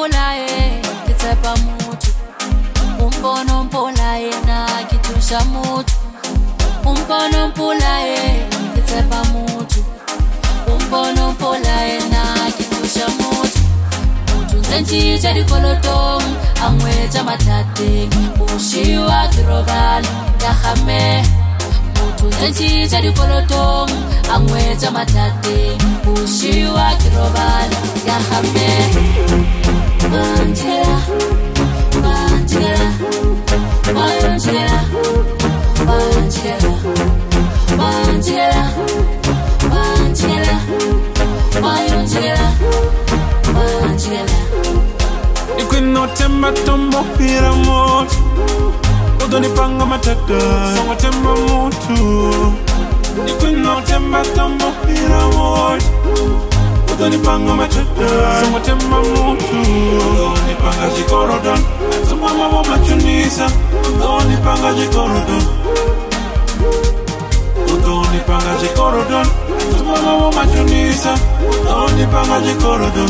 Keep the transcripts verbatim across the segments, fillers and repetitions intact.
mpolae ke tsepa motho umpono mpolae na ke thusha motho umpono mpolae ke tsepa motho umpono mpolae na ke thusha motho motho ntse tja dikolotong angwetja mathateng bushiwa ke robala ya game motho ntse tja dikolotong angwetja mathateng bushiwa ke robala ya game Angela Angela Angela Angela Angela Angela Angela Angela Ikwino temba tombo pira moto Udoni panga matata Songo temba moto Ikwino temba tombo pira moto Udoni panga matata Songo temba moto Udoni panga jikorodon Suma mama machunisa Udoni panga jikorodon Udoni panga jikorodon Suma mama machunisa Udoni panga jikorodon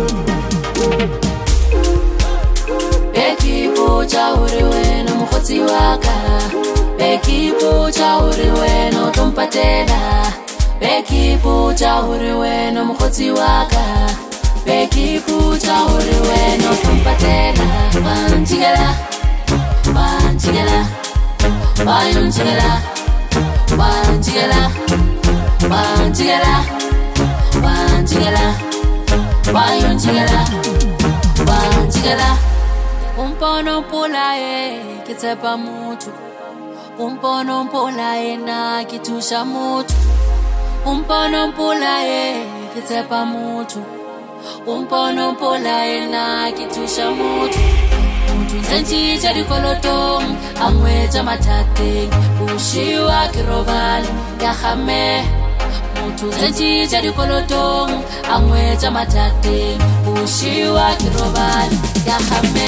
Bekipo cha uri weno mkhotsi waka Bekipo cha uri weno tumpatela Bekipo cha uri weno mkhotsi waka Bekipo cha uri weno tumpatela Wanchigela Wanchigela Wanchigela Wanchigela Wanchigela Wanchigela Wanchigela Wanchigela Umpono mpolae ke tsepa motho Umpono mpolae na ke thusha motho Umpono mpolae ke tsepa motho Umpono mpolae na ke thusha motho Motho ntse tja dikolotong angwetja mathateng bushiwa ke robala ya game Motho ntse tja dikolotong angwetja mathateng bushiwa ke robala ya game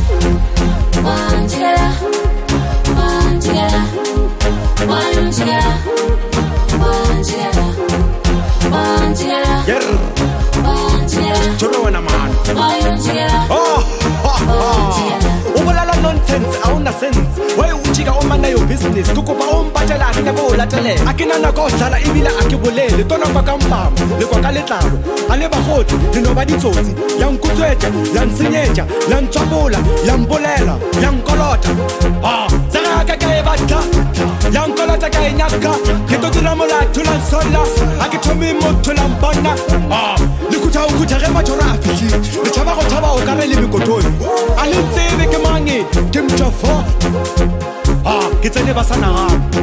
Angela Angela Angela Angela Angela Angela Cholo wana man Angela Oh Ubolala nonsense awuna sense Way uchika omana yo business kukuba umpatela akina bo latele akina na go dlala ibila akibolele tona kwa kambam le kwa kaletlalo ale bagotsi dino ba ditsotsi ya nkutswetja ya nsenyeja ya ntswabola ya mbolela ya nkolota ah tsaka ka ka batla ya nkolota ka inyaka ke to dira mola thula sola akithomi motho la mbona ah likutha ukutha ge majora afiki le thaba go thaba o ka re le mikotoni ale tsebe ke mange ke mtshafo ah ke tsene ba sana